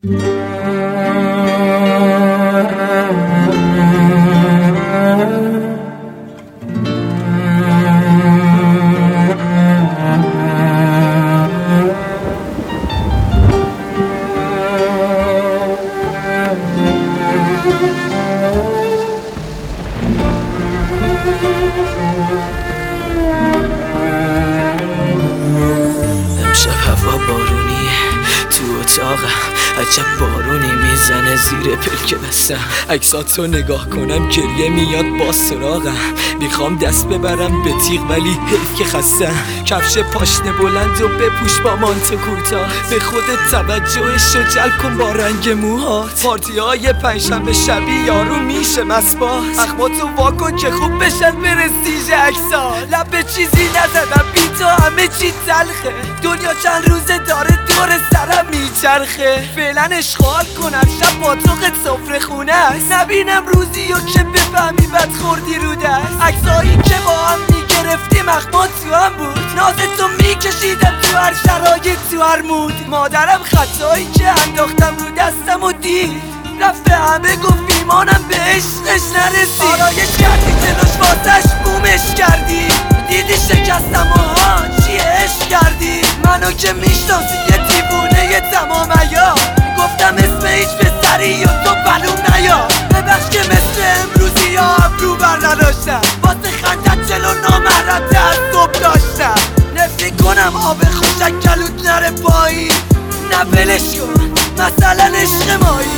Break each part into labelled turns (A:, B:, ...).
A: امشب هوا بارونی تو اتاقم، عجب بارونی میزنه زیر پلک بستم. عکساتو نگاه کنم گریه میاد با سراغم. میخوام دست ببرم به تیغ ولی حیف که خستم. کفش پاشنه بلند و بپوش با مانتو کوتاه. به خودت توجهشو جلب کن با رنگ موهات. پارتی‌های پنجشنبه شبی یارو میشه مسبات. اخماتو واکن که خوب بشن برستیژ عکس‌ها. لب به چیزی نزدم بی تو همه چی تلخه. دنیا چند روزه داره دور سرم میچرخه. فعلا اشغال کنم شب با توقت سفره خونه است. نبینم روزی و که بفهمی بد خوردی رو دست. عکسایی که با هم میگرفتیم اخمات تو هم بود. نازتو میکشیدم تو هر شرایط تو هر مود. مادرم خطایی که انداختم رو دستم و دید. رفت به همه گفت میمانم به عشقش نرسید. آرایش کردی جلوش واسش بومش کردی. دیدی شکستم و ها چیه عشق کردی. منو که میشناسی یه دیوونه تمام عیار. گفتم اسم هیچ پسری و تو بلوم نیا. ببخش که مثل امروزی یا ابرو بر نداشتم. واسه خندت جلو نامرد تعصب داشتم. نفری کنم آب خوشک کلوت نره پایی. نه ولش کن مثلا عشق مایی.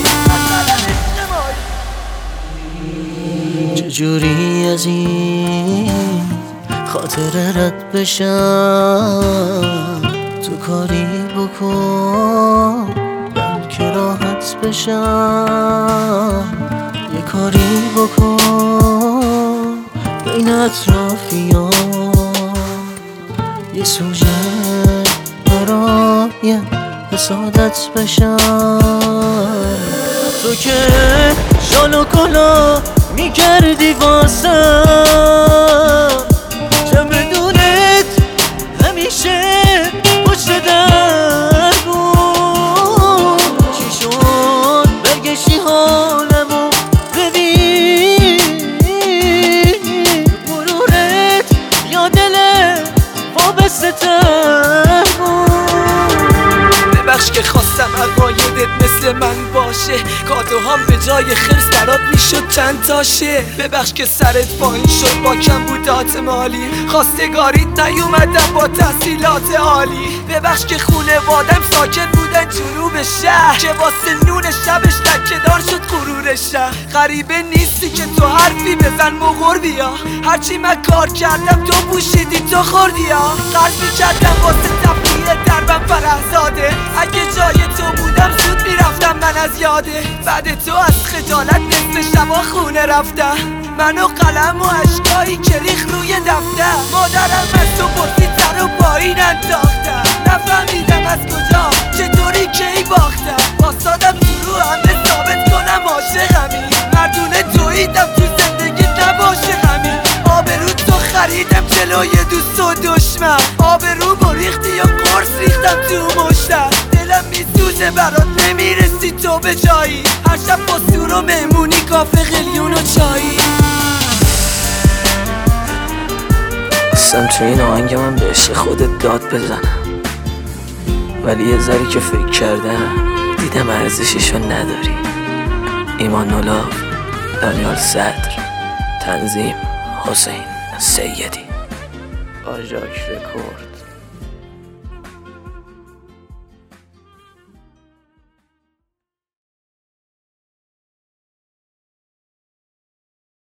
B: چجوری از این خاطره رد بشم. تو کاری بکن بلکه راحت بشم. یه کاری بکن بین اطرافیان. یه سوژه برای حسادت بشم. تو که شال و کلا میکردی واسم. چمدونت همیشه پشت در بود. چی شد برگشتی حالمو ببین. غرورت یا دلت وابسته تر بود.
A: ببخش که خواستم عقایدت مثل من باشه. کادوهام به جای خرس برات میشد چند تاشه. ببخش که سرت پایین شد با کمبودات مالی. خواستگاریت نیومدم با تحصیلات عالی. ببخش که خونوادم ساکن بودن جنوب شهر. که واسه نون شبش لکه‌دار شد غرور شهر. غریبه نیستی که تو حرفی بزن مغور بیا. هرچی من کار کردم تو پوشیدی تو خوردی ها. قرض میکردم واسه تفریح دربم فرهزاده. اگه جای تو بودم زود میرفتم من از یاده. بعد تو از خجالت نصف شبا خونه رفتم. من و قلم و عشقایی که ریخ روی دفتر. مادرم از تو پرسید سر و پایین انداختم. نفهمیدم از کجا چطوری کی باختم. واسادم تو رو همه ثابت کنم عاشقمی. مردونه توییدم تو زندگی نباشه غمی. آبرو تو خریدم جلوی دوست و دشمن. آبرو بریختی یا قرص ریختم تو مشتم. دلم میسوزه برات نمیرسی تو به جایی. هر شب با سور و مهمونی کافه قلیون و چایی.
B: خواستم تو این آهنگ من به عشق خودت داد بزنم. ولی یه ذری که فکر کردم دیدم ارزششو نداری. ایمان نولاف، دانیال صدر، تنظیم حسین سیدی، آژاک رکورد.